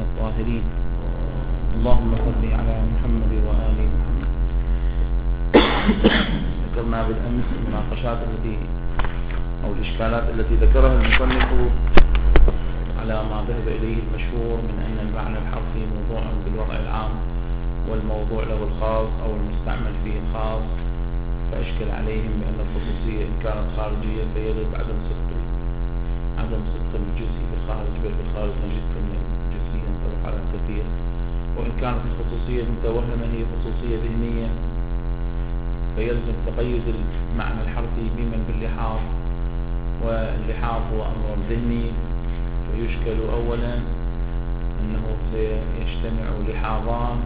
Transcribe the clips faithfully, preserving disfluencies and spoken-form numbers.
الطاهرين. اللهم صل على محمد وآل محمد. ذكرنا بالأمس المناقشات التي أو الإشكالات التي ذكرها المصنف على ما ذهب إليه المشهور من أن المعنى الحرفي موضوع بالوضع العام والموضوع له الخاص أو المستعمل فيه الخاص، فأشكل عليهم بأن الخصوصية إن كانت خارجية فيجب عدم صدق عدم صدق الجزء بالخارج، بل بالخارج نجد كل جزئي ينطبق على كثير. وإن كانت الخصوصية المتوهمة هي خصوصية ذهنية فيلزم تقيد المعنى الحرفي بمن باللحاظ، واللحاظ هو أمر ذهني، فيشكل أولا أنه سيجتمع لحاظان،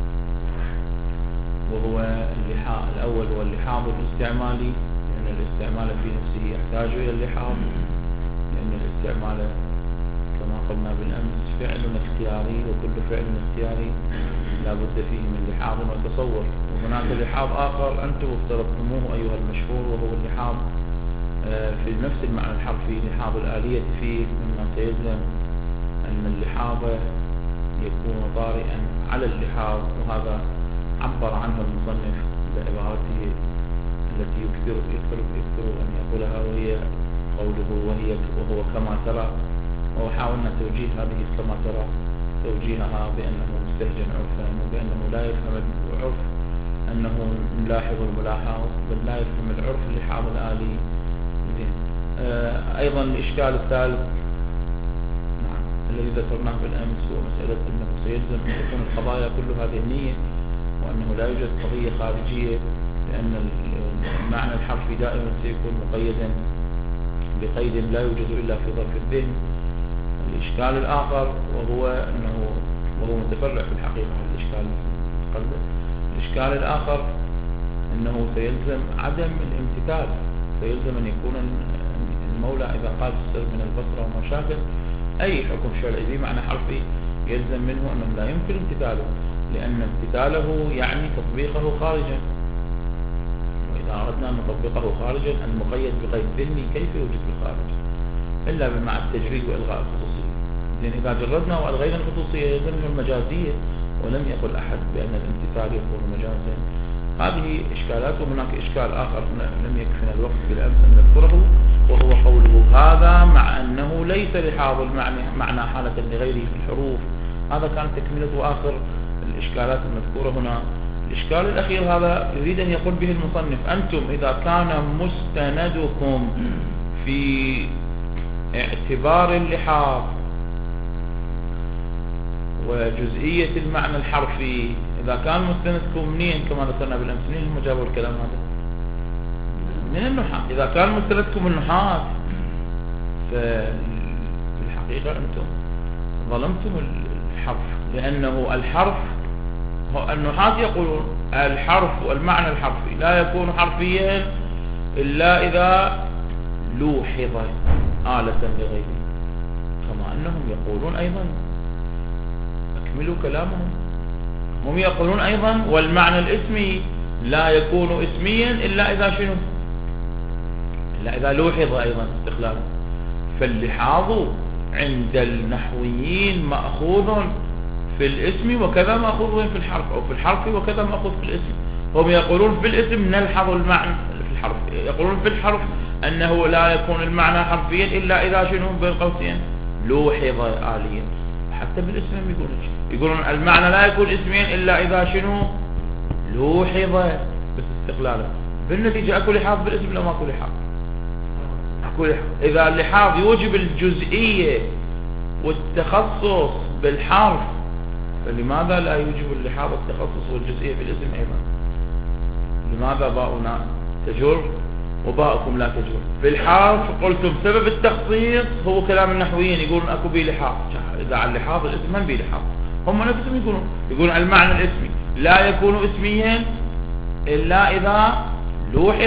وهو اللحاظ الأول هو اللحاظ الاستعمالي، لأن الاستعمال في نفسه يحتاج إلى اللحاظ، لأن الاستعمال كما قلنا بالأمس فعل اختياري، وكل فعل اختياري لا بد فيه من لحاظ وتصور. وهناك لحاظ آخر أنتم افترضتموه أيها المشهور، وهو اللحاظ في نفس المعنى الحرفي، لحاظ الآلية فيه، مما سيلزم أن اللحاظ يكون طارئا على اللحاظ، وهذا عبر عنه المصنف بعبارته التي يكثر يكثر يكثر أن يقولها، وهي قوله وهي وهو كما ترى. وحاولنا توجيه هذه كما ترى توجيهها بأنه مستهجن عرفا، وبأنه لا يفهم العرف أنه ملاحظ الملاحظ، بل لا يفهم العرف اللحاظ الآلي. آه أيضا الإشكال الثالث نعم الذي ذكرناه بالأمس هو مسألة أنه سيلزم أن تكون القضايا كلها ذهنية، وأنه لا يوجد قضية خارجية، لأن المعنى الحرفي دائما سيكون مقيدا بقيد لا يوجد إلا في ظرف الذهن. الإشكال الآخر وهو أنه وهو متفرع في الحقيقة عن الإشكال قلبه. الإشكال الآخر أنه سيلزم عدم الامتثال، سيلزم أن يكون المولى إذا قال السر من البصرة وما شابه أي حكم شرعي بمعنى حرفي يلزم منه أنه لا يمكن امتثاله، لأن امتثاله يعني تطبيقه خارجا، وإذا أردنا أن نطبقه خارجا المقيد بقيد ذهني كيف يوجد في الخارج إلا مع التجريد وإلغاء الخصوصية. لأن إذا جردنا وألغينا الخصوصية يلزم المجازية، ولم يقل أحد بأن الامتثال يكون مجازا. هذه إشكالات. وهناك إشكال آخر لم يكفنا الوقت بالأمس أن نذكره، وهو قوله هذا مع أنه ليس لحاظ المعنى معنى حالة لغيره في الحروف. هذا كان تكملة آخر الإشكالات المذكورة هنا. الإشكال الأخير هذا يريد أن يقول به المصنف: أنتم إذا كان مستندكم في اعتبار اللحاظ وجزئية المعنى الحرفي، إذا كان مستندكم منين كما ذكرنا بالأمس؟ منين هم جابوا الكلام هذا؟ من النحاة. إذا كان مستندكم النحاة ففي الحقيقة أنتم ظلمتم الحرف، لأنه الحرف النحاة يقولون الحرف والمعنى الحرفي لا يكون حرفيا إلا إذا لوحظ آلة لغيره، كما أنهم يقولون أيضا أكملوا كلامهم، هم يقولون أيضا والمعنى الاسمي لا يكون اسميا إلا إذا شنو؟ إلا إذا لوحظ أيضا استقلالا. فاللحاظ عند النحويين مأخوذ في الاسم وكذا مأخوذ في الحرف، أو في الحرف وكذا مأخوذ في الاسم. هم يقولون في الاسم نلحظ المعنى في الحرف، يقولون في الحرف أنه لا يكون المعنى حرفيا إلا إذا شنو بين قوسين لوحظ آليا. حتى بالاسم يقولون يقولون المعنى لا يكون اسميا إلا إذا شنو لوحظ بس استقلالا. بالنتيجة أكو لحاظ بالاسم لا ما أكو لحاظ؟ أكو لحاظ. إذا اللحاظ يوجب الجزئية والتخصص بالحرف، فلماذا لا يوجب اللحاظ التخصص والجزئية في الاسم أيضا؟ لماذا باؤنا تجر وباؤكم لا تجر؟ في الحرف قلتم سبب التخصيص هو كلام النحويين، يقولون أكو بي لحاظ. إذا على اللحاظ الاسم من بي لحاظ؟ هم نفسهم يقولون يقولون المعنى الاسمي لا يكون اسميا إلا إذا لوحظ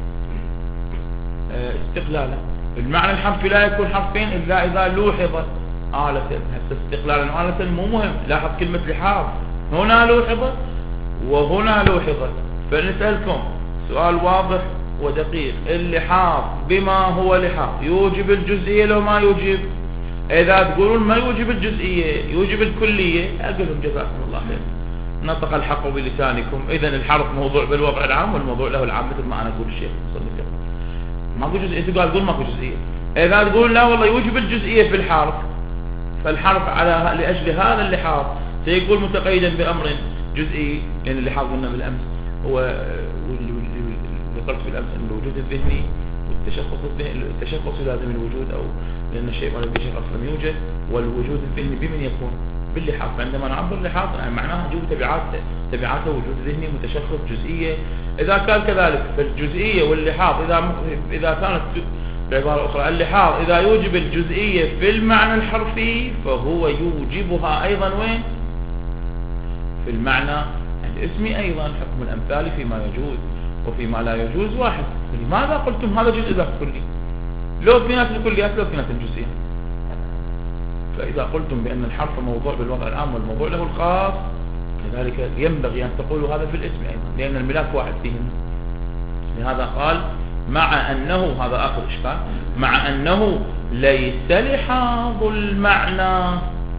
استقلالا. المعنى الحرفي لا يكون حرفين إلا إذا لوحظ آلة. هسه استقلالا آلة مو مهم، لاحظ كلمة لحاظ، هنا لوحظ وهنا لوحظ. فنسألكم سؤال واضح ودقيق: اللحاظ بما هو لحاظ يوجب الجزئية لو ما يوجب؟ إذا تقولون ما يوجب الجزئية يوجب الكلية، أقول لهم جزاكم الله خير، نطق الحق بلسانكم. إذا الحرف موضوع بالوضع العام والموضوع له العام، مثل ما أنا أقول الشيخ مصنف ماكو جزئية. تقول تقول ماكو جزئية. إذا تقول لا والله يوجب الجزئية في الحرف، فالحرف على لأجل هذا اللحاظ سيكون متقيدا بأمر جزئي، لأن اللحاظ قلنا بالأمس هو اللي قلت بالأمس أن الوجود الذهني والتشخص الذهني، التشخص لازم الوجود، أو لأن الشيء ما لديه شخص لم يوجد، والوجود الذهني بمن يكون؟ باللحاظ. فعندما نعبر اللحاظ يعني معناها نجيب تبعات تبعاته وجود ذهني متشخص جزئية. إذا كان كذلك فالجزئية واللحاظ إذا إذا كانت بعبارة أخرى اللحاظ إذا يوجب الجزئية في المعنى الحرفي فهو يوجبها أيضا وين؟ في المعنى الاسمي أيضا. حكم الأمثال فيما يجوز وفيما لا يجوز واحد. لماذا قلتم هذا جزء ذاك كلي؟ لو في ناس الكليات لو في ناس الجزئية. فإذا قلتم بأن الحرف موضوع بالوضع العام والموضوع له الخاص، لذلك ينبغي أن تقولوا هذا في الاسم أيضا، لأن الملاك واحد فيهم. لهذا قال مع أنه، هذا آخر إشكال، مع أنه ليس لحاظ المعنى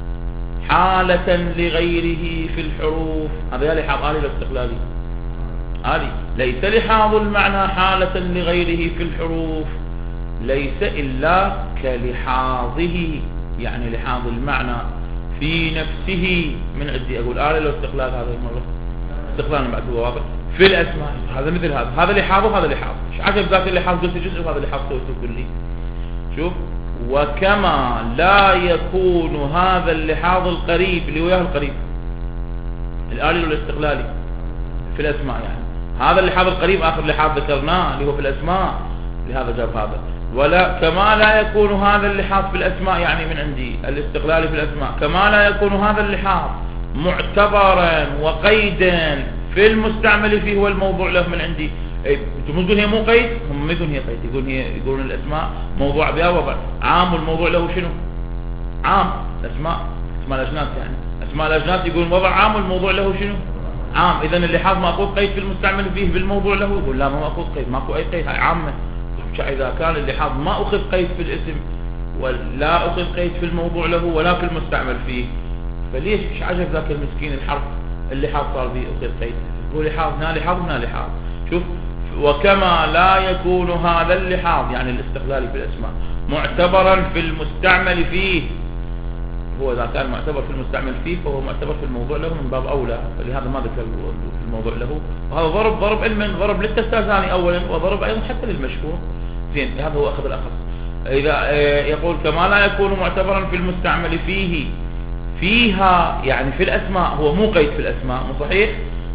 حالة لغيره في الحروف. هذا يا لحاظ آلي الاستقلالي آلي. ليس لحاظ المعنى حالة لغيره في الحروف، ليس إلا كلحاظه، يعني لحاظ المعنى في نفسه. من عندي أقول آلي الاستقلال، هذا المرة استقلال بعد هو واضح في الأسماء. هذا مثل هذا، هذا لحاظ وهذا لحاظ. ايش عجب ذاك اللحاظ قلت جزء وهذا لحاظ سويته كلي. شوف، وكما لا يكون هذا اللحاظ القريب اللي وياه القريب الآلي والاستقلالي في الأسماء، يعني هذا اللحاظ القريب آخر لحاظ ذكرناه اللي هو في الأسماء، لهذا جاب هذا. ولا كما لا يكون هذا اللحاظ في الأسماء، يعني من عندي الاستقلالي في الأسماء، كما لا يكون هذا اللحاظ معتبرا وقيدا في المستعمل فيه والموضوع له من عندي. تقول هي مو قيد، هم ما يقولون هي قيد، يقولون هي يقولون الأسماء موضوع بها وضع عام والموضوع له شنو؟ عام. الأسماء اسماء الأجناس، يعني أسماء الأجناس يقولون وضع عام والموضوع له شنو؟ عام. إذا اللحاظ مأخوذ قيد في المستعمل فيه بالموضوع له، يقول لا ما مأخوذ قيد، ماكو أي قيد، هاي عامة. إذا كان اللحاظ ما أخذ قيد في الاسم ولا أخذ قيد في الموضوع له ولا في المستعمل فيه، فليش ايش عجب ذاك المسكين الحرف اللحاظ صار فيه أخذ قيد؟ يقول لحاظ هنا لحاظ هنا لحاظ. شوف، وكما لا يكون هذا اللحاظ يعني الاستقلالي في الأسماء معتبرا في المستعمل فيه، هو إذا كان معتبر في المستعمل فيه فهو معتبر في الموضوع له من باب أولى، فلهذا ما ذكر في الموضوع له. وهذا ضرب ضرب علما، ضرب للتستاذاني أولا، وضرب أيضا حتى للمشهور. زين، هذا هو أخذ الأخذ. إذا يقول كما لا يكون معتبرا في المستعمل فيه فيها، يعني في الأسماء، هو مو قيد في الأسماء، مو صحيح؟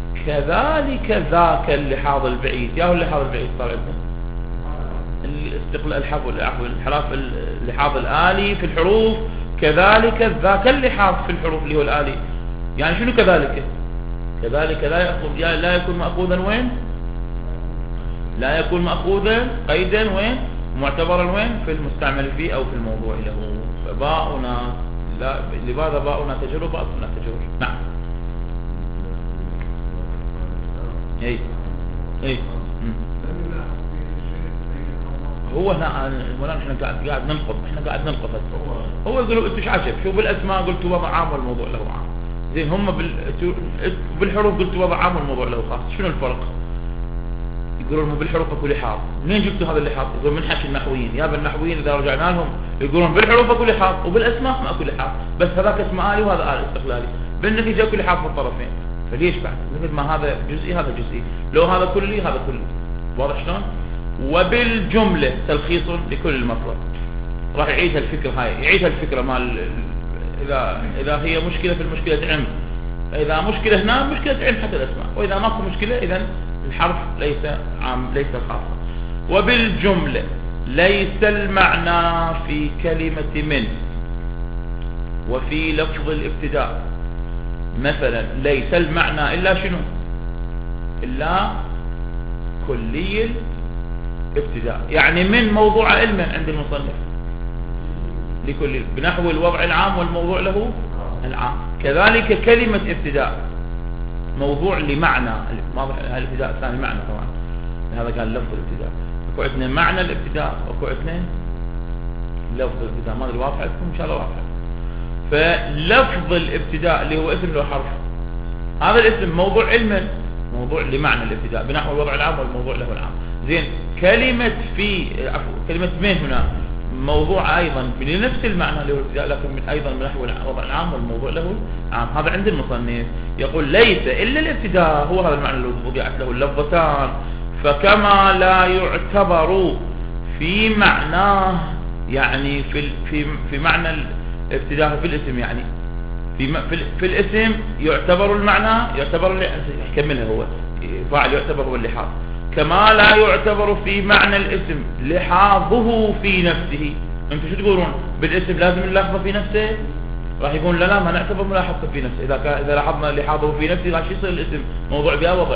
كذلك ذاك اللحاظ البعيد، يا هو اللحاظ البعيد صار عندنا الاستقلال الحرف الحرف اللحاظ الآلي في الحروف، كذلك ذاك اللحاظ في الحروف اللي هو الآلي. يعني شنو كذلك؟ كذلك لا يأخذ لا يكون مأخوذا وين؟ لا يكون مأخوذا قيدا وين؟ معتبرا وين؟ في المستعمل فيه أو في الموضوع له. فباؤنا لا، لماذا باؤنا تجر وباؤنا تجر؟ نعم. اي اي هو هنا المولانا احنا قاعد قاعد ننقض، احنا قاعد ننقض. هو يقولوا انت ايش عجب؟ شو بالاسماء قلت وضع عام والموضوع له عام، زين هم بال... بالحروف قلت وضع عام والموضوع له خاص، شنو الفرق؟ يقولون هم بالحروف اكو لحاظ. منين جبتوا هذا اللحاظ؟ يقولون من حكي النحويين. يا بالنحويين اذا رجعنا لهم يقولون بالحروف اكو لحاظ وبالاسماء ما اكو لحاظ، بس هذاك اسماء آلي وهذا آلي استقلالي، بالنتيجه اكو لحاظ من الطرفين. فليش بعد؟ مثل ما هذا جزئي هذا جزئي، لو هذا كلي هذا كلي. واضح شلون؟ وبالجمله تلخيص لكل المطلب. راح يعيد الفكره هاي، يعيد الفكره مال اذا اذا هي مشكله في المشكله عم، اذا مشكله هنا مشكله عم حتى الاسماء، واذا ماكو مشكله اذا الحرف ليس عام ليس خاصا. وبالجمله ليس المعنى في كلمه من وفي لفظ الابتداء مثلا، ليس المعنى الا شنو؟ الا كلي الابتداء، يعني من موضوع علم عند المصنف لكل بنحو الوضع العام والموضوع له العام. كذلك كلمة ابتداء موضوع لمعنى، الابتداء الثاني معنى طبعا، هذا كان لفظ الابتداء. اكو عندنا معنى الابتداء واكو عندنا لفظ الابتداء ما ادري واضح لكم ان شاء الله واضح. فلفظ الابتداء اللي هو اسم له حرف، هذا الاسم موضوع علما، موضوع لمعنى الابتداء بنحو الوضع العام والموضوع له العام. زين كلمة في عفوا كلمة من هنا موضوع ايضا بنفس المعنى اللي هو الابتداء، لكن من ايضا من نحو الوضع العام والموضوع له العام. هذا عند المصنف يقول ليس الا الابتداء هو هذا المعنى اللي وضعت له اللفظتان، فكما لا يعتبر في معناه يعني في في في معنى الابتداء في الاسم، يعني في في, في الاسم يعتبر المعنى يعتبر يكملها هو فاعل يعتبر هو اللحاظ، كما لا يعتبر في معنى الاسم لحاظه في نفسه. انتم شو تقولون بالاسم لازم اللحظه في نفسه؟ راح يقول لا لا ما نعتبر ملاحظته في نفسه، اذا كان اذا لاحظنا لحاظه في نفسه راح يصير الاسم موضوع بها وضع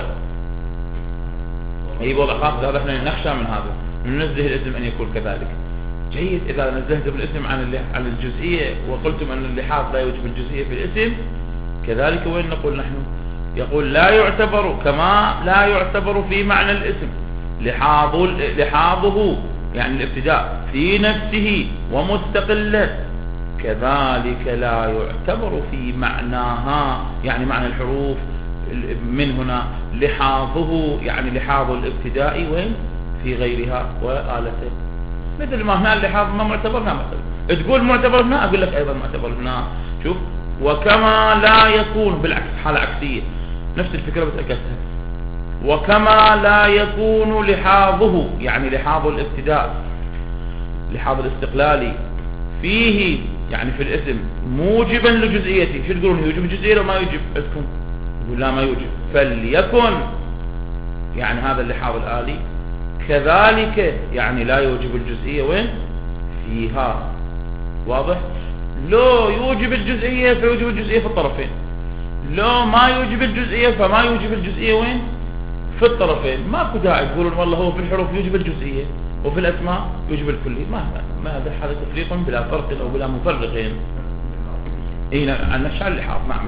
اي وضع خاص. هذا احنا نخشى من هذا، ننزه الاسم ان يكون كذلك. جيد إذا نزهت بالاسم عن عن الجزئية وقلتم أن اللحاظ لا يوجب الجزئية في الاسم، كذلك وين نقول نحن؟ يقول لا يعتبر كما لا يعتبر في معنى الاسم لحاظ لحاظه يعني الابتداء في نفسه ومستقلا، كذلك لا يعتبر في معناها يعني معنى الحروف من هنا لحاظه يعني لحاظ الابتداء وين في غيرها وآلته. مثل ما هنا اللحاظ ما معتبر هنا معتبر، تقول معتبر هنا اقول لك ايضا معتبر هنا. شوف وكما لا يكون بالعكس حالة عكسية نفس الفكرة بتأكدها، وكما لا يكون لحاظه يعني لحاظ الابتداء لحاظ الاستقلالي فيه يعني في الاسم موجبا لجزئيته. شو تقولون يوجب الجزئية لو ما يوجب عندكم؟ يقول لا ما يوجب، فليكن يعني هذا اللحاظ الآلي كذلك يعني لا يوجب الجزئية وين فيها. واضح؟ لو يوجب الجزئية فيوجب الجزئية في الطرفين، لو ما يوجب الجزئية فما يوجب الجزئية وين في الطرفين. ماكو داعي تقولون والله هو في الحروف يوجب الجزئية وفي الأسماء يوجب الكلية، ما ما هذا هذا تفريق بلا فرق او بلا مفرقين. اي عن نشأ اللحاظ نعم.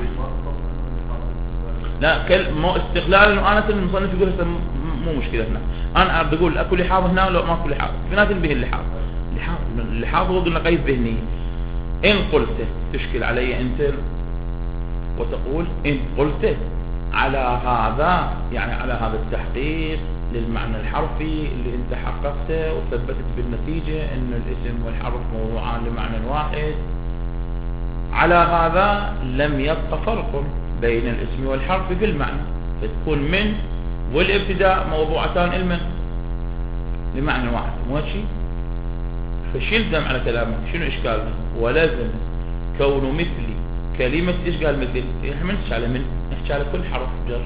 لا كل مو استقلال وأنا المصنف يقول مو مشكلة هنا، أنا بقول أكو لحاظ هنا لو ما أكو لحاظ بنات به اللحاظ اللحاظ اللحاظ هو قلنا قيد ذهني. إن قلت تشكل علي أنت وتقول إن قلت على هذا يعني على هذا التحقيق للمعنى الحرفي اللي أنت حققته وثبتت بالنتيجة أن الاسم والحرف موضوعان لمعنى واحد، على هذا لم يبقى فرق بين الاسم والحرف في المعنى، فتكون من والابتداء موضوعتان علما لمعنى واحد مو شيء. فشلتم على كلامك شنو اشكالنا؟ ولازم كون مثلي كلمة ايش قال مثل؟ احنا ما نحكي على من، نحكي على كل حرف جر.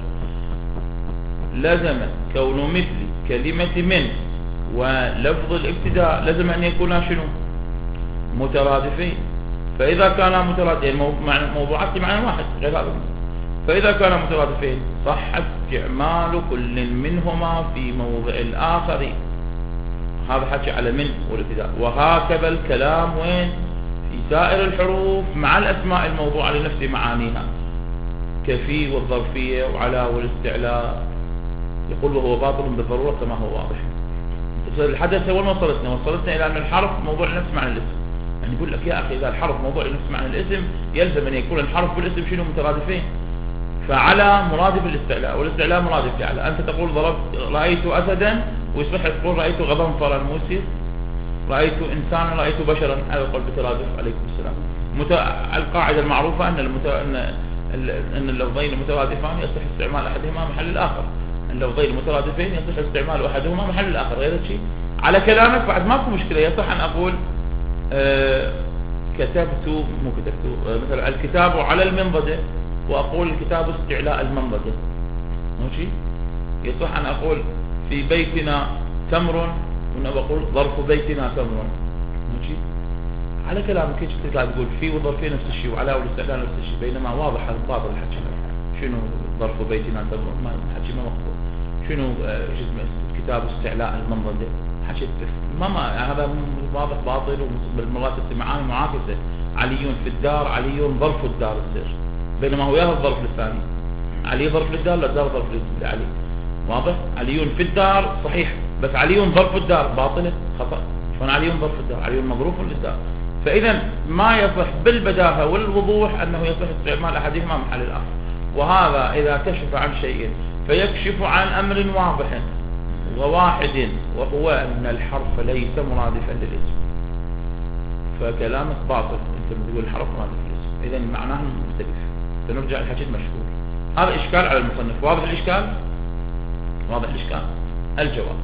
لازم كون مثلي كلمة من ولفظ الابتداء لازم ان يكونا شنو؟ مترادفين. فاذا كانا مترادفين موضوعات لمعنى واحد غير هذا، فإذا كان مترادفين صح استعمال كل منهما في موضع الآخر. هذا حكي على من والابتداء. وهكذا الكلام وين في سائر الحروف مع الأسماء الموضوعة لنفس معانيها كفي والظرفية وعلى والاستعلاء. يقول وهو باطل بالضرورة كما هو واضح. الحدث وين وصلتنا؟ وصلتنا إلى أن الحرف موضوع نفس معنى الاسم. يعني يقول لك يا أخي إذا الحرف موضوع نفس معنى الاسم يلزم أن يكون الحرف والاسم شنو مترادفين. فعلى مرادف الاستعلاء والاستعلاء مرادف لعلى. أنت تقول ضربت رأيت أسدا ويصبح تقول رأيت غضنفرا مو يصير، رأيت إنسانا رأيت بشرا، هذا قول بترادف. عليكم السلام. مت... القاعدة المعروفة أن المت... أن أن اللفظين المترادفان يصح استعمال أحدهما محل الآخر، اللفظين المترادفين يصح استعمال أحدهما محل الآخر. غير شيء على كلامك بعد ماكو مشكلة. يصح أن أقول آه كتبت مو كتبت آه مثلا الكتاب على المنضدة وأقول الكتاب استعلاء المنضدة ماشي. يصح أن أقول في بيتنا تمر وأنا بقول ظرف بيتنا تمر ماشي. على كلامك كيف تقدر تقول في وظرفين نفس الشيء وعلى والاستعلاء نفس الشيء، بينما واضح هذا باطل الحكي. شنو ظرف بيتنا تمر؟ ما حكي ما مقبول. شنو جسم كتاب استعلاء المنضدة؟ حكي ما ما هذا واضح باطل. وبالمرات المعاني معاكسة. علي في الدار علي ظرف الدار السر، بينما هو ياهو الظرف الثاني. علي ظرف للدار لا الدار ظرف لعلي. واضح؟ علي في الدار صحيح بس علي ظرف الدار باطلة خطأ. هنا علي ظرف الدار، علي مظروف للدار. فإذا ما يصح بالبداهة والوضوح أنه يصح استعمال أحدهما محل الآخر. وهذا إذا كشف عن شيء فيكشف عن أمر واضح وواحد، وهو أن الحرف ليس مرادفا للاسم، فكلامك باطل. أنت بتقول الحرف مرادف للاسم، إذا معناه مختلف، فنرجع الحديث مشهور. هذا إشكال على المصنف. واضح الإشكال؟ واضح الإشكال. الجواب: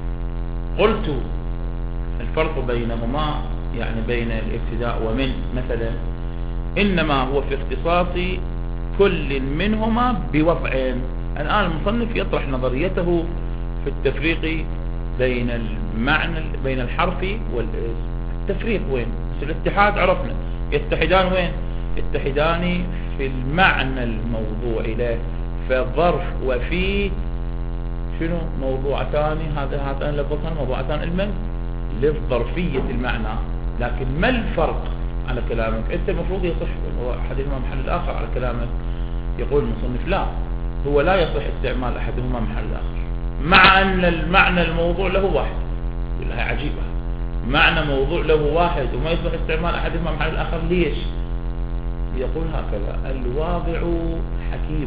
قلت الفرق بينهما يعني بين الابتداء ومن مثلا إنما هو في اختصاص كل منهما بوضع. الآن المصنف يطرح نظريته في التفريق بين المعنى بين الحرف والاسم. التفريق وين؟ بس الاتحاد عرفنا، يتحدان وين؟ يتحدان في المعنى الموضوع له. فالظرف وفي شنو؟ موضوعتان، هذا هاتان اللفظتان موضوعتان المن للظرفية المعنى. لكن ما الفرق على كلامك؟ انت المفروض يصح احدهما محل الاخر على كلامك. يقول المصنف: لا، هو لا يصح استعمال احدهما محل الاخر، مع ان المعنى الموضوع له واحد. والله عجيبة، معنى موضوع له واحد وما يصح استعمال احدهما محل الاخر. ليش؟ يقول هكذا: الواضع حكيم،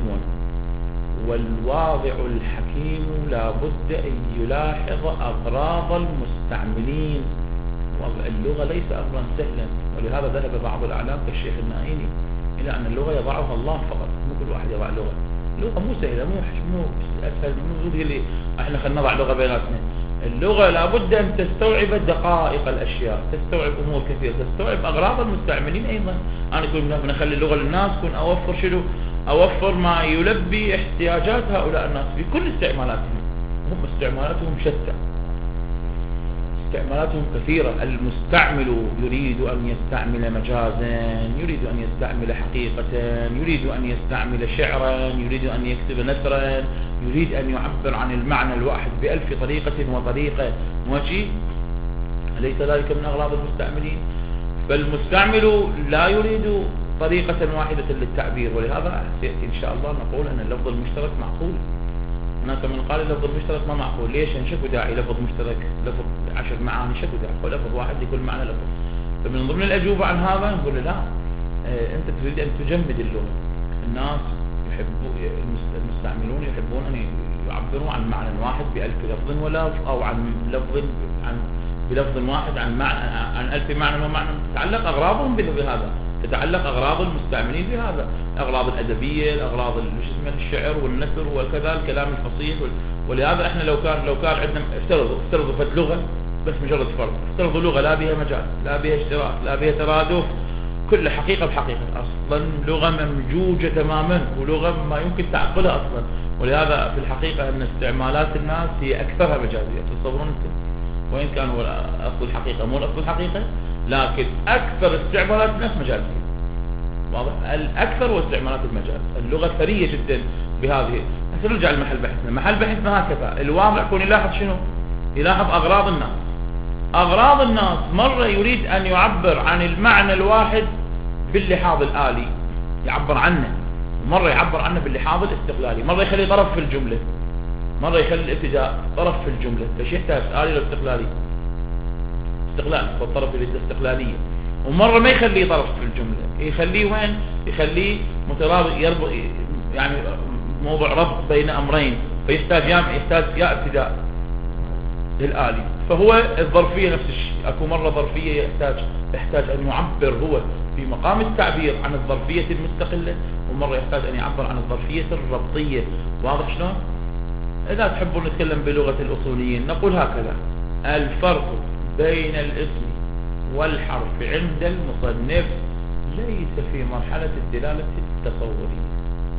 والواضع الحكيم لا بد أن يلاحظ أغراض المستعملين. اللغة ليس أمرا سهلا، ولهذا ذهب بعض الأعلام كالشيخ النائيني إلى أن اللغة يضعها الله فقط، مو كل واحد يضع لغة. اللغة مو سهلة، مو مو أسهل، مو زود اللي احنا خلينا نضع لغة بيناتنا. اللغة لابد أن تستوعب دقائق الأشياء، تستوعب أمور كثيرة، تستوعب أغراض المستعملين أيضا. أنا كنا بنخلي اللغة للناس، كن أوفر شنو؟ أوفر ما يلبي احتياجات هؤلاء الناس في كل استعمالاتهم. هم استعمالاتهم شتى، استعمالاتهم كثيرة. المستعمل يريد أن يستعمل مجازا، يريد أن يستعمل حقيقة، يريد أن يستعمل شعرا، يريد أن يكتب نثرا، يريد أن يعبر عن المعنى الواحد بألف طريقة وطريقة وجه. أليس ذلك من أغراض المستعملين؟ فالمستعمل لا يريد طريقة واحدة للتعبير. ولهذا سيأتي إن شاء الله نقول أن اللفظ المشترك معقول. هناك من قال اللفظ المشترك ما معقول. ليش؟ أن شكو داعي لفظ مشترك، لفظ عشر معاني، شكو داعي ولفظ واحد لكل معنى لفظ. فمن ضمن الأجوبة عن هذا نقول لا، اه أنت تريد أن تجمد اللغة. الناس يحبون، المستعملون يحبون أن يعبروا عن معنى واحد بألف لفظ ولفظ، أو عن لفظ عن بلفظ واحد عن معنى عن ألف معنى ومعنى. تتعلق أغراضهم بهذا، تتعلق أغراض المستعملين بهذا، الأغراض الأدبية، الأغراض الشعر والنثر وكذا الكلام الفصيح. ولهذا احنا لو كان لو كان عندنا افترضوا افترضوا فد لغة بس مجرد فرض، افترضوا لغة لا بها مجال، لا بها اشتراك، لا بها ترادف، كل حقيقة بحقيقة، أصلا لغة ممجوجة تماما، ولغة ما يمكن تعقلها أصلا. ولهذا في الحقيقة أن استعمالات الناس هي أكثرها مجازية. تصورون انتم، وإن كان هو أصل الحقيقة مو أصل الحقيقة، لكن أكثر استعمالات الناس مجازية. واضح؟ الأكثر هو استعمالات المجاز. اللغة ثرية جدا بهذه. نرجع لمحل بحثنا. محل بحثنا هكذا، الواضع يكون يلاحظ شنو؟ يلاحظ أغراض الناس. أغراض الناس مرة يريد أن يعبر عن المعنى الواحد باللحاظ الآلي، يعبر عنه، مرة يعبر عنه باللحاظ الاستقلالي، مرة يخلي طرف في الجملة، مرة يخلي الابتداء طرف في الجملة. فش يحتاج؟ آلي ولا استقلالي؟ استقلال، والطرف الاستقلالية. ومرة ما يخليه طرف في الجملة، يخليه وين؟ يخليه مترابط، يربط، يعني موضوع ربط بين أمرين، فيحتاج يا يحتاج يا ابتداء للآلي. فهو الظرفية نفس الشيء، أكو مرة ظرفية يحتاج يحتاج أن يعبر هو في مقام التعبير عن الظرفية المستقلة، ومرة يحتاج أن يعبر عن الظرفية الربطية. واضح شلون؟ إذا تحبون نتكلم بلغة الأصوليين نقول هكذا: الفرق بين الاسم والحرف عند المصنف ليس في مرحلة الدلالة التصورية،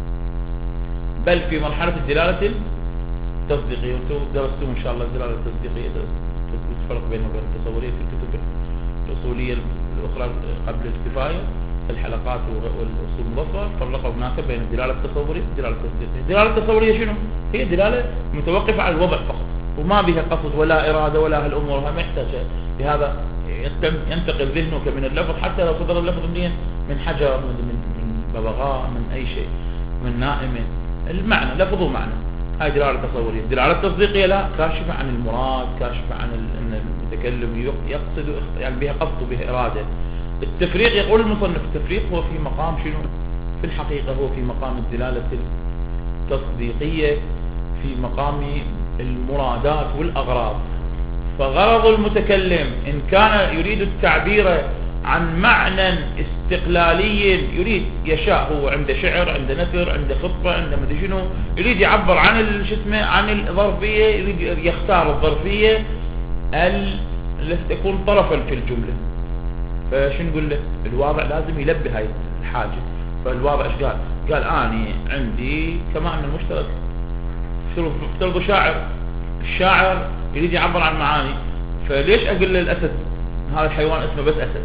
بل في مرحلة الدلالة التصديقية. وانتم درستم إن شاء الله الدلالة التصديقية، الفرق بينها وبين التصورية في الكتب الأصولية الأخرى قبل الكفاية، الحلقات والأصول المظفرة. فرقوا هناك بين الدلالة التصورية والدلالة التصديقية. الدلالة التصورية شنو؟ هي دلالة متوقفة على الوضع فقط، وما بها قصد ولا إرادة ولا هالأمور، ما يحتاج بهذا. ينتقل ذهنك من اللفظ، حتى لو صدر اللفظ منين؟ من حجر، من من ببغاء، من أي شيء، من نائم، المعنى لفظ ومعنى. هاي دلالة تصورية. الدلالة التصديقية لا، كاشفة عن المراد، كاشفة عن أن المتكلم يقصد يعني بها قصد وبها إرادة. التفريق يقول المصنف التفريق هو في مقام شنو؟ في الحقيقة هو في مقام الدلالة التصديقية، في مقام المرادات والأغراض. فغرض المتكلم إن كان يريد التعبير عن معنى استقلالي، يريد يشاء، هو عنده شعر، عنده نثر، عنده خطبة، عنده مدري شنو، يريد يعبر عن شسمه عن الظرفية، يريد يختار الظرفية التي تكون طرفا في الجملة. فشو نقول له؟ الواضع لازم يلبي هاي الحاجة. فالواضع ايش قال؟ قال اني عندي كمان المشترك، افترضوا شاعر، الشاعر يريد يعبر عن معاني، فليش اقول للاسد هذا الحيوان اسمه بس اسد؟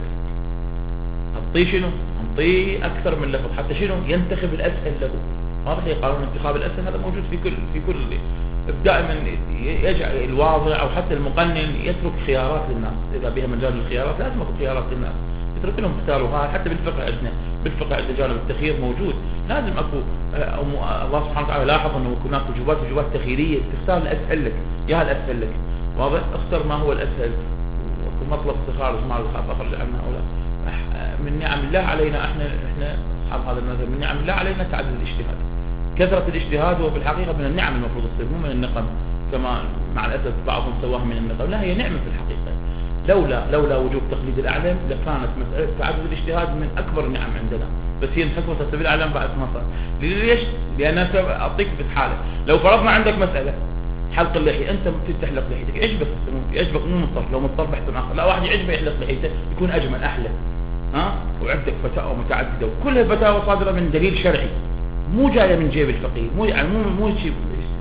اعطيه شنو؟ اعطيه اكثر من لفظ حتى شنو؟ ينتخب الاسهل له. واضح لي قانون انتخاب الاسهل هذا موجود في كل في كل دائما يجعل الواضع او حتى المقنن يترك خيارات للناس. اذا بها مجال للخيارات لازم يكون خيارات للناس، يترك لهم اختاروا. هذا حتى بالفقه عندنا، بالفقه عندنا جانب التخيير موجود، لازم اكو. الله سبحانه وتعالى لاحظ انه هناك وجوبات وجوبات تخييريه، تختار الاسهل لك، يا الاسهل لك. واضح؟ اختر ما هو الاسهل. مطلب استخارج ما الخاف اخرج عنها او لا. من نعم الله علينا احنا احنا اصحاب هذا المذهب، من نعم الله علينا تعدد الاجتهاد. كثرة الاجتهاد هو في الحقيقة من النعم المفروض تصير، مو من النقم كما مع الاسف بعضهم سواها من النقم. لا، هي نعمة في الحقيقة. لولا لولا وجوب تقليد الاعلم لكانت مسألة تعدد الاجتهاد من اكبر النعم عندنا، بس هي انحصرت سبيل الاعلم بعد ما صار. ليش؟ لان اعطيك في حالة، لو فرضنا عندك مسألة حلق اللحية، انت تحلق لحيتك، يعجبك يعجبك مو مضطر، لو مضطر بحث اخر. لا، واحد يعجبه يحلق لحيته يكون اجمل احلى، ها، وعندك فتاوى متعدده، وكل الفتاوى صادره من دليل شرعي، مو جايه من جيب الفقيه، مو يعني مو مو شيء،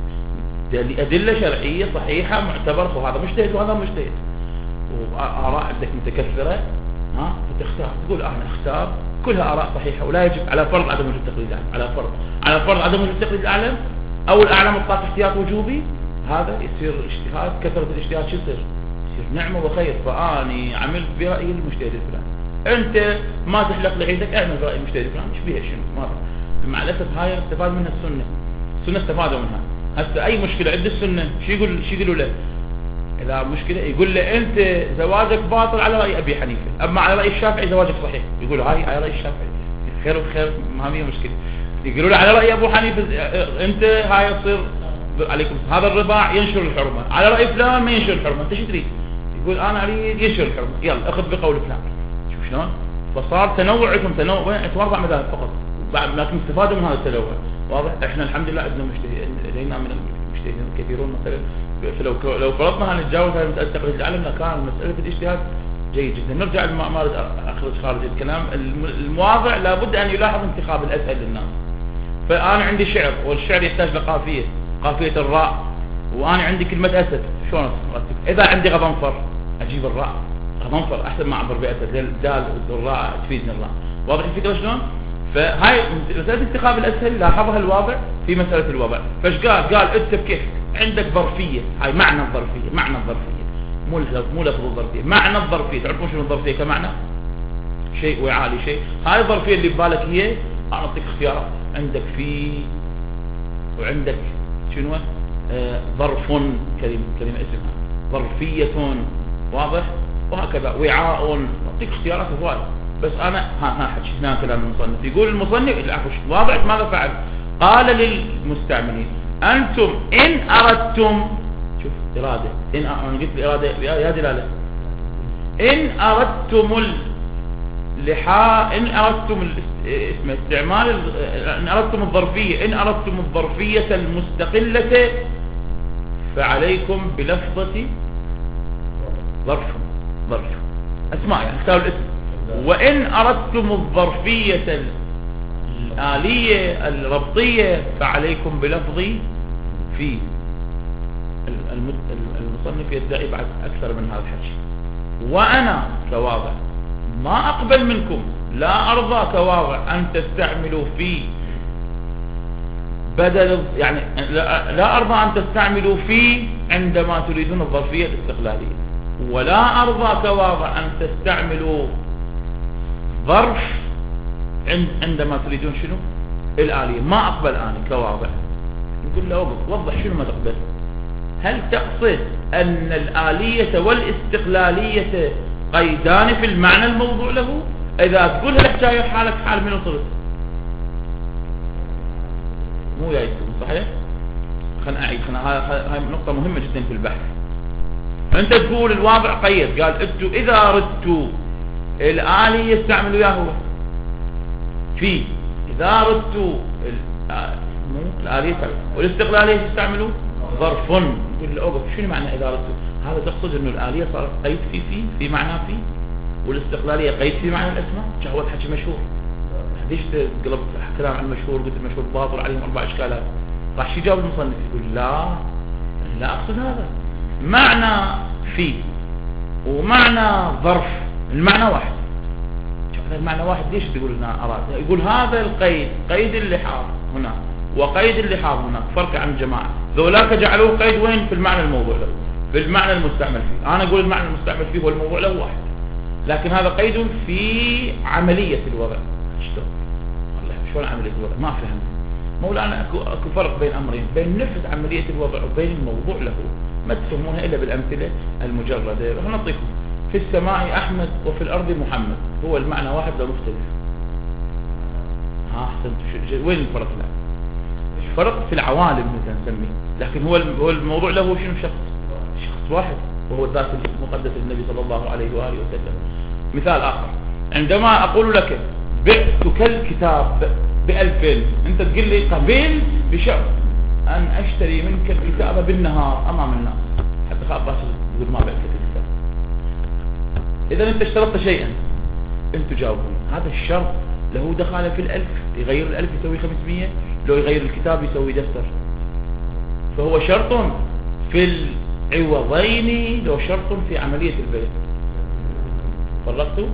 ادله شرعيه صحيحه معتبره، وهذا مجتهد وهذا مجتهد، واراء عندك متكثره، ها، فتختار تقول انا اختار، كلها اراء صحيحه، ولا يجب على فرض عدم وجود تقليد الاعلم، على فرض على فرض عدم وجود تقليد الاعلم او الاعلم الطاق احتياط وجوبي، هذا يصير اجتهاد. كثرة الاجتهاد شو يصير؟ يصير نعمة وخير. فاني عملت برأي المجتهد الفلاني، انت ما تحلق لحيتك اعمل برأي المجتهد الفلاني، ايش بيها شنو؟ ما مع الاسف هاي استفاد منها السنة، السنة استفادوا منها. هسه اي مشكلة عند السنة شو يقول شو يقولوا له؟ اذا مشكلة يقول له انت زواجك باطل على رأي ابي حنيفة، اما على رأي الشافعي زواجك صحيح. يقول هاي على رأي الشافعي، خير وخير، ما هي مشكلة. يقولوا له على رأي ابو حنيفة انت هاي تصير عليكم هذا الرضاع ينشر الحرمة، على رأي فلان ما ينشر الحرمة، انت شو تريد؟ يقول انا اريد ينشر الحرمة، يلا اخذ بقول فلان. شوف شلون؟ فصار تنوع عندهم، تنوع انتم اربع مذاهب فقط، لكن استفادوا من هذا التنوع. واضح؟ احنا الحمد لله عندنا مجتهدين، لدينا من المجتهدين كثيرون مثلا. فلو لو فرضنا هنتجاوز هذه مسألة تقليد العلم لكان مسألة الاجتهاد جيد جدا. نرجع ما اخرج خارج الكلام، المواضع لابد ان يلاحظ انتخاب الاسهل للناس. فانا عندي شعر، والشعر يحتاج لقافية، قافية الراء، وانا عندي كلمة اسد، شلون ارتب؟ اذا عندي غضنفر اجيب الراء، غضنفر احسن ما اعبر باسد، دال الراء تفيدني الراء. واضح الفكرة شلون؟ فهاي مسألة انتخاب الاسهل لاحظها الواضع في مسألة الوضع. فايش قال؟ قال انت بكيف عندك ظرفية، هاي معنى الظرفية، معنى الظرفية، مو مو لفظ الظرفية، معنى الظرفية. تعرفون شنو الظرفية كمعنى؟ شيء وعالي شيء. هاي الظرفية اللي ببالك هي اعطيك اختيارات، عندك في وعندك شنو؟ آه ظرف، كلمة كلمة اسمها ظرفية، واضح؟ وهكذا وعاء، اعطيك اختيارات هواي. بس انا ها ها حكينا كلام المصنف. يقول المصنف العفو واضح ماذا فعل؟ قال للمستعملين انتم ان اردتم، شوف اراده، ان انا قلت الاراده يا دلاله، ان اردتم اللحاء، ان اردتم اسم استعمال، ان اردتم الظرفيه، ان اردتم الظرفيه المستقله فعليكم بلفظه ظرف، ظرف اسماء يعني اختاروا الاسم. وإن أردتم الظرفية الآلية الربطية فعليكم بلفظ في. المصنف يدعي بعد أكثر من هذا الحكي. وأنا كواضع ما أقبل منكم، لا أرضى كواضع أن تستعملوا في بدل، يعني لا, لا أرضى أن تستعملوا في عندما تريدون الظرفية الاستقلالية، ولا أرضى كواضع أن تستعملوا ظرف عندما تريدون شنو؟ الآلية. ما أقبل أنا كواضع نقول له وقف، وضح شنو ما تقبل. هل تقصد أن الآلية والاستقلالية قيدان في المعنى الموضوع له؟ إذا تقول هالحكاية حالك حال من صرت مو جايزكم صحيح؟ خلنا أعيد، خلنا هاي نقطة مهمة جدا في البحث. أنت تقول الواضع قيد، قال أنتوا إذا ردتوا الآلية يستعملوا إياه هو في، إذا ردتوا الآلية والاستقلالية يستعملوا ظرف. نقول له أوقف، شنو معنى إذا ردتوا؟ هذا تقصد إنه الآلية صارت قيد في في في معنى في، والاستقلالية قيد في معنى الأسماء. جاوب حكي مشهور، ليش تقلب كلام عن المشهور قلت المشهور باطل عليهم أربع إشكالات؟ راح شي جاوب المصنف يقول لا لا أقصد هذا، معنى في ومعنى ظرف المعنى واحد. شوف المعنى واحد ليش تقول لنا أراد؟ يقول هذا القيد قيد اللحاظ هنا وقيد اللحاظ هناك، فرق عن الجماعة ذولاك جعلوه قيد وين؟ في المعنى الموضوع له، في المعنى المستعمل فيه. أنا أقول المعنى المستعمل فيه والموضوع له واحد، لكن هذا قيد في عملية الوضع. شلون؟ والله شلون عملية الوضع؟ ما فهم مولانا. أكو, أكو فرق بين أمرين، بين نفذ عملية الوضع وبين الموضوع له، ما تفهمونها إلا بالأمثلة المجردة. رح نعطيكم في السماء أحمد وفي الأرض محمد، هو المعنى واحد لو مختلف. ها أحسنت، وين الفرق؟ لا الفرق في العوالم مثلا نسميه، لكن هو هو الموضوع له شنو؟ شخص شخص واحد، وهو الذات المقدس للنبي صلى الله عليه وآله وسلم. مثال آخر، عندما أقول لك بعتك الكتاب بألفين، أنت تقول لي قبلت بشرط أن أشتري منك الكتاب بالنهار أمام الناس، حتى خاف باشر يقول ما بعتك الكتاب. إذا أنت اشترطت شيئا، أنتوا جاوبون هذا الشرط له دخل في الألف، يغير الألف يسوي خمسمية، لو يغير الكتاب يسوي دفتر. فهو شرط في العوضين، لو شرط في عملية البيع. فرقتوا؟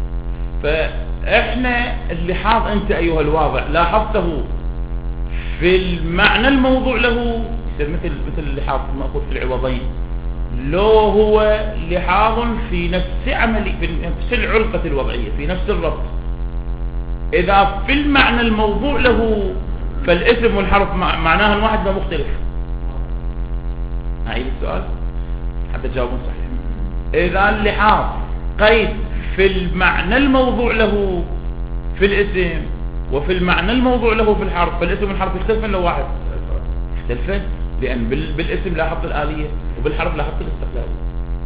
فإحنا اللحاظ أنت أيها الواضع لاحظته في المعنى الموضوع له يصير مثل مثل اللحاظ المأخوذ في العوضين، لو هو لحاظ في نفس عملي في نفس العلقة الوضعية في نفس الربط. إذا في المعنى الموضوع له فالاسم والحرف معناها واحد ما مختلف. هاي السؤال حتى تجاوبون صحيح. إذا اللحاظ قيد في المعنى الموضوع له في الاسم وفي المعنى الموضوع له في الحرف، فالاسم والحرف يختلفن لو واحد يختلفن، لأن بالاسم لاحظت الآلية وبالحرف لاحظت الاستقلالية.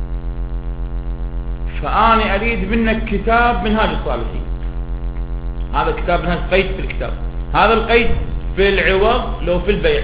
فأنا أريد منك كتاب منهاج الصالحين، هذا الكتاب منهاج قيد في الكتاب، هذا القيد في العوض لو في البيع.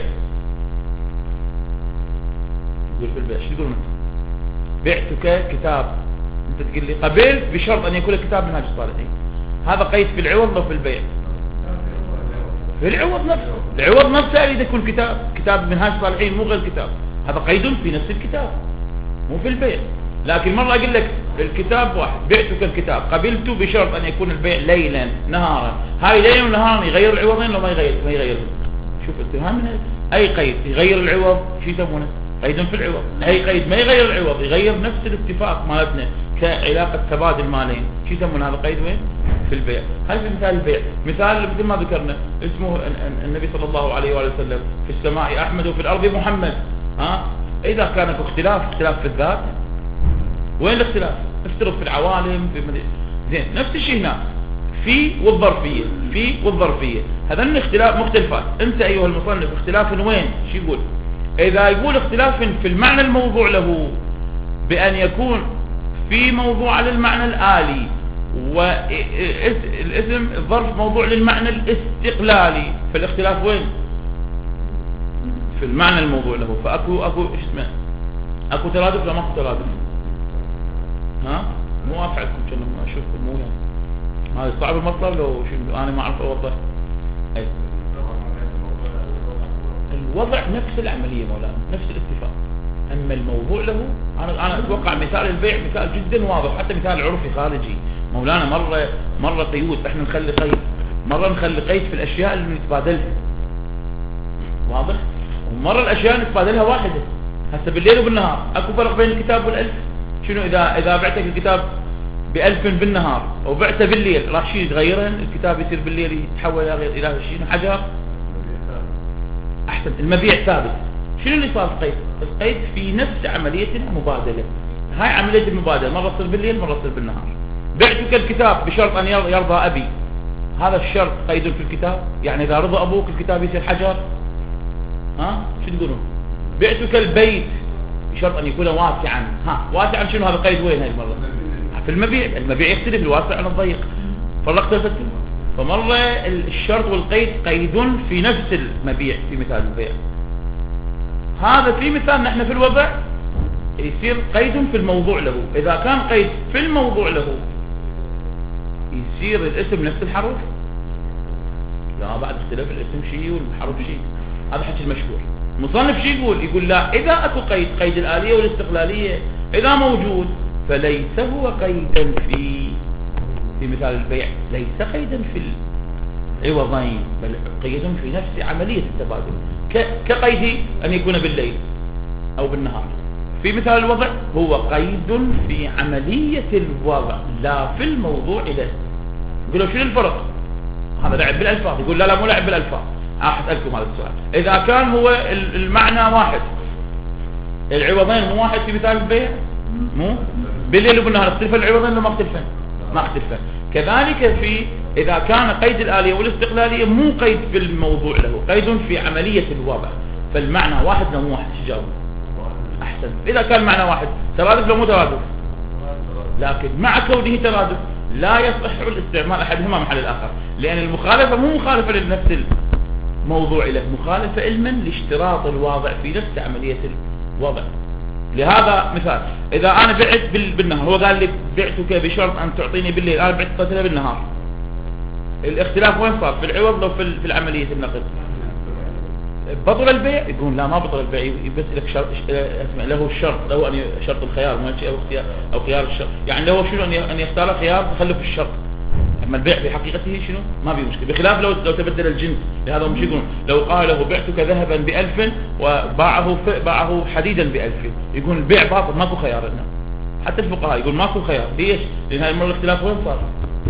يقول في البيع شو يقول؟ بعتك كتاب، انت تقول لي قبلت بشرط ان يكون الكتاب منهاج الصالحين، هذا قيد في العوض لو في البيع. في العوض نفسه، العوض نفسه اريد يكون كتاب كتاب منهاج الصالحين مو غير كتاب، هذا قيد في نفس الكتاب مو في البيع. لكن مرة اقول لك الكتاب واحد، بعتك الكتاب قبلت بشرط ان يكون البيع ليلا نهارا، هاي ليلا ونهارا يغير العوضين لو ما يغير ما يغير. شوف اتهام من اي قيد يغير العوض شو يسمونه؟ قيد في العوض. اي قيد ما يغير العوض يغير نفس الاتفاق مالتنا كعلاقة تبادل مالين، شو يسمونه هذا قيد وين؟ في البيع. هاي في مثال البيع. مثال مثل ما ذكرنا اسمه النبي صلى الله عليه وآله وسلم في السماء أحمد وفي الأرض محمد. ها إذا كان اختلاف اختلاف في الذات، وين الاختلاف؟ افترض في العوالم في مد... زين نفس الشيء هنا في والظرفية، في والظرفية هذين اختلاف مختلفات. انت ايها المصنف اختلاف وين؟ شو يقول؟ اذا يقول اختلاف في المعنى الموضوع له بان يكون في موضوع للمعنى الآلي والاسم الظرف موضوع للمعنى الاستقلالي، فالاختلاف وين؟ في المعنى الموضوع له. فاكو اكو ايش اسمه؟ اكو ترادف ولا ماكو ترادف؟ ها مو افعلكم كنا ما اشوفكم مو يعني هذا صعب المطلب لو شو انا ما اعرف اوضح. اي الوضع نفس العمليه مولانا نفس الاتفاق، اما الموضوع له انا انا اتوقع مثال البيع مثال جدا واضح، حتى مثال عرفي خارجي مولانا. مره مره قيود احنا نخلي قيد، مره نخلي قيد في الاشياء اللي نتبادلها واضح، ومره الاشياء نتبادلها واحده. هسه بالليل وبالنهار اكو فرق بين الكتاب والالف. شنو اذا اذا بعتك الكتاب بألف بالنهار وبعته بالليل راح شيء يتغيرن؟ الكتاب يصير بالليل يتحول الى غير الى شيء حجر أحسن. المبيع ثابت. شنو اللي صار القيد؟ القيد في نفس عملية المبادلة. هاي عملية المبادلة مرة تصير بالليل مرة تصير بالنهار. بعتك الكتاب بشرط أن يرضى أبي، هذا الشرط قيد في الكتاب. يعني إذا رضى أبوك الكتاب يصير حجر. ها شو تقولون؟ بعتك البيت بشرط أن يكون واسعا. ها واسعا شنو هذا قيد؟ وين هاي المرة؟ في المبيع. المبيع يختلف الواسع عن الضيق. فرقت الفتن. فمرة الشرط والقيد قيد في نفس المبيع في مثال البيع. هذا في مثال نحن في الوضع يصير قيد في الموضوع له. إذا كان قيد في الموضوع له يصير الاسم نفس الحرف؟ لا، بعد اختلاف الاسم شيء والحرف شيء. هذا حكي المشهور. المصنف شيء يقول؟ يقول لا، إذا أكو قيد، قيد الآلية والاستقلالية إذا موجود فليس هو قيدا في في مثال البيع، ليس قيدا في العوضين، بل قيد في نفس عملية التبادل. كقيده أن يكون بالليل أو بالنهار. في مثال الوضع هو قيد في عملية الوضع لا في الموضوع له. يقولوا شنو الفرق؟ هذا لعب بالألفاظ. يقول لا لا مو لعب بالألفاظ. راح أسألكم هذا السؤال. إذا كان هو المعنى واحد، العوضين مو واحد في مثال البيع؟ مو بالليل وبالنهار اختلفن العوضين ولا ما اختلفن؟ ما اختلفن. كذلك في إذا كان قيد الآلية والاستقلالية مو قيد في الموضوع له، قيد في عملية الوضع، فالمعنى واحد لو مو واحد. تجاوب أحسن. إذا كان معنى واحد ترادف لو مو ترادف؟ لكن مع كونه ترادف لا يصح الاستعمال أحدهما محل الآخر، لأن المخالفة مو مخالفة لنفس الموضوع له، مخالفة علما لاشتراط الواضع في نفس عملية الوضع. لهذا مثال، إذا أنا بعت بالنهار، هو قال لي بعتك بشرط أن تعطيني بالليل، أنا بعت قتله بالنهار. الاختلاف وين صار؟ في العوض لو في في العملية النقد؟ بطل البيع؟ يقول لا ما بطل البيع، بس لك شرط له الشرط، له أن شرط الخيار ما شيء أو اختيار أو خيار الشرط، يعني له شنو أن يختار خيار تخلف الشرط. أما البيع في حقيقته شنو؟ ما بيه مشكلة، بخلاف لو لو تبدل الجنس. لهذا هم يقولون لو قال له بعتك ذهبا بألف وباعه باعه حديدا بألف، يقول البيع باطل ماكو خيار لنا. حتى الفقهاء يقول ماكو خيار. ليش؟ لأن هاي المرة الاختلاف وين صار؟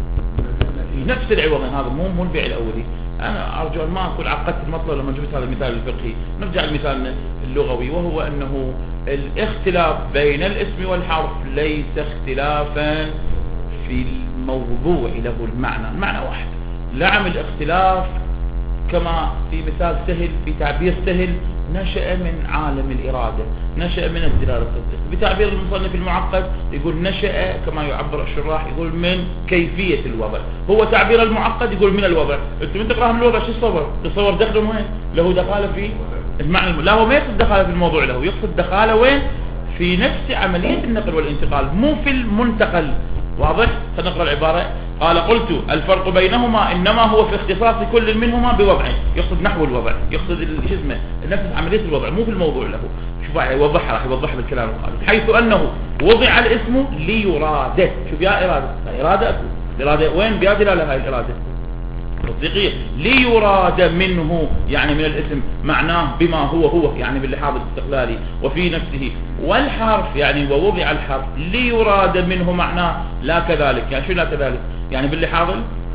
نفس العوضين. هذا مو مو البيع الأولي. أنا أرجو أن ما أكون عقدت المطلب لما جبت هذا المثال الفقهي. نرجع للمثال اللغوي، وهو أنه الاختلاف بين الاسم والحرف ليس اختلافا في الموضوع له المعنى، المعنى واحد. نعم الاختلاف كما في مثال سهل، في تعبير سهل، نشأ من عالم الإرادة، نشأ من الدلالة التصديق. بتعبير المصنف المعقد يقول نشأ كما يعبر الشراح، يقول من كيفية الوضع. هو تعبير المعقد يقول من الوضع. انت من تقرأ من الوضع شو تصور؟ تصور دخله وين؟ له دخالة في المعنى الم... لا هو ما يقصد دخالة في الموضوع له، يقصد دخالة وين؟ في نفس عملية النقل والانتقال، مو في المنتقل. واضح؟ فنقرأ العبارة. قال قلت الفرق بينهما إنما هو في اختصاص كل منهما بوضعه. يقصد نحو الوضع، يقصد شو اسمه نفس عملية الوضع، مو في الموضوع له. شوف يوضحها، راح يوضحها بالكلام القادم. حيث أنه وضع الاسم ليراد. شوف يا إرادة، إرادة أكو إرادة وين؟ بيا دلالة هاي الإرادة تصديقية. ليراد منه يعني من الاسم معناه بما هو هو، يعني باللحاظ الاستقلالي وفي نفسه. والحرف يعني ووضع الحرف ليراد منه معناه لا كذلك. يعني شو لا كذلك؟ يعني باللحاظ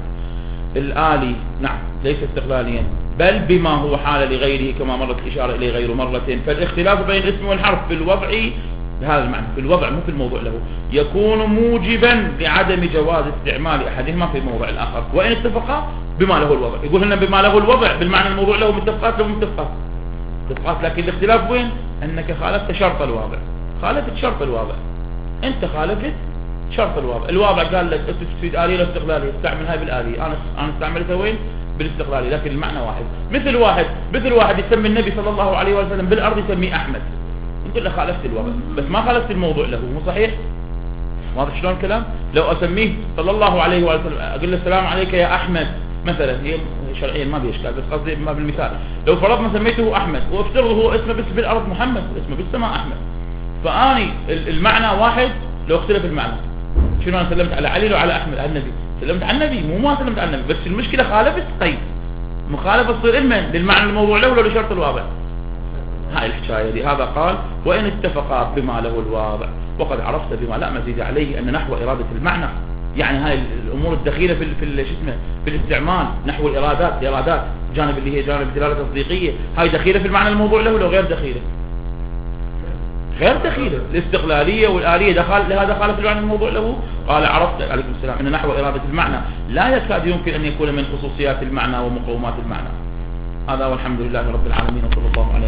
الآلي نعم ليس استقلاليا، بل بما هو حال لغيره كما مرت الإشارة إليه غير مرة. فالاختلاف بين الاسم والحرف في الوضع بهذا المعنى، في الوضع مو في الموضوع له، يكون موجبا لعدم جواز استعمال أحدهما في الموضع الآخر وإن اتفقا بما له الوضع. يقول هنا بما له الوضع بالمعنى الموضوع له متفقات، له متفقات متفقات، لكن الاختلاف وين؟ أنك خالفت شرط الواضع، خالفت شرط الواضع، أنت خالفت شرط الواضع. الواضع قال لك تفيد آلية ولا استقلالية، استعمل هاي بالآلية، أنا أنا استعملتها وين؟ بالاستقلالية، لكن المعنى واحد. مثل واحد مثل واحد يسمي النبي صلى الله عليه وسلم بالأرض يسميه أحمد، نقول له خالفت الوضع بس ما خالفت الموضوع له، مو صحيح؟ واضح شلون الكلام؟ لو أسميه صلى الله عليه وسلم أقول له السلام عليك يا أحمد مثلا، هي شرعيا ما في اشكال، بس قصدي ما بالمثال. لو فرضنا سميته احمد وافترض هو اسمه بس بالارض محمد، اسمه بالسماء احمد، فاني المعنى واحد لو اختلف المعنى. شنو انا سلمت على علي لو على احمد؟ على النبي، سلمت على النبي مو ما سلمت على النبي، بس المشكله خالفت قيد، مخالفه تصير اما للمعنى الموضوع له ولا لشرط الواضع. هاي الحكايه دي. هذا قال وان اتفقا بما له الواضع، وقد عرفت بما لا مزيد عليه ان نحو اراده المعنى يعني هاي الامور الدخيله في في شو اسمه في الاستعمال، نحو الارادات، الارادات جانب اللي هي جانب الدلاله التصديقيه، هاي دخيله في المعنى الموضوع له، لو غير دخيله غير دخيله. الاستقلاليه والآلية دخل لها دخل في المعنى الموضوع له. قال عرفت عليكم السلام ان نحو اراده المعنى لا يكاد يمكن ان يكون من خصوصيات المعنى ومقومات المعنى. هذا والحمد لله رب العالمين، وصلى الله عليه